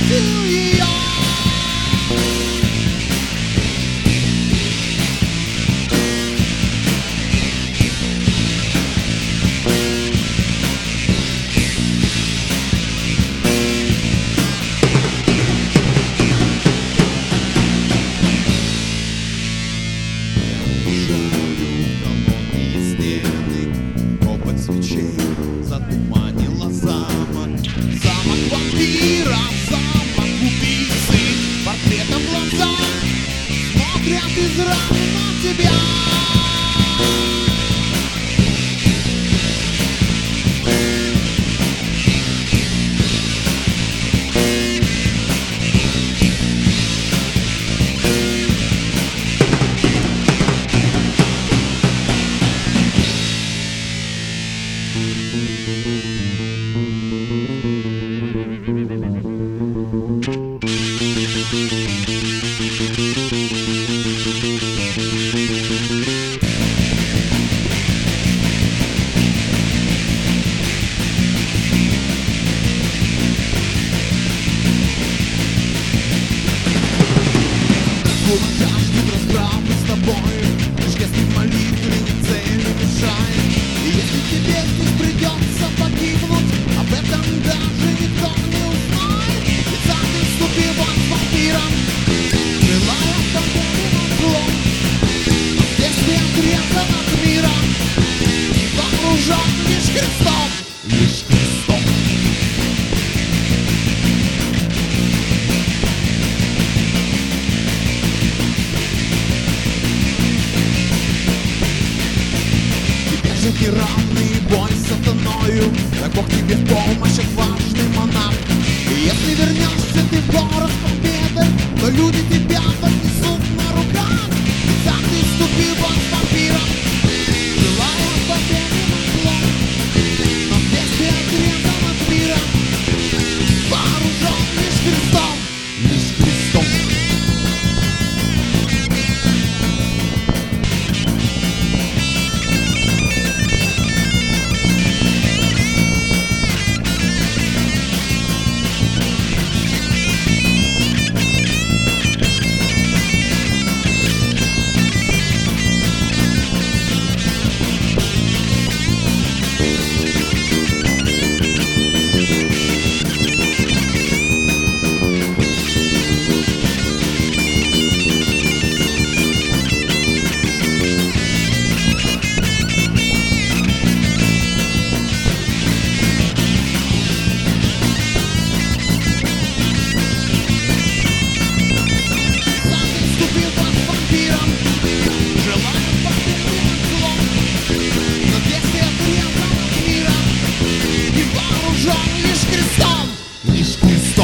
бросил ее. Затуманила замок, замок вампира, замок убийцы. Портретом глаза смотрят из ран на тебя. Жаждет расправы с тобой, лишь если молитве цели мешает. И если тебе здесь придется погибнуть, об этом даже никто не узнает. И сам ты вступил с вампиром, желая победы над злом. Но здесь ты отрезан от мира и вооружен лишь крестом. Лишь крестом. Неравный бой с сатаною, как Бог тебе в помощь, отважный монарх. И если вернешься ты в город с победой, то люди тебя поднесут на руках. И так ты вступил с вампиром, желая победы над злом. Но здесь ты отрезан от мира, вооружен лишь крестом. Лишь крестом. Лишь крестом, лишь крестом.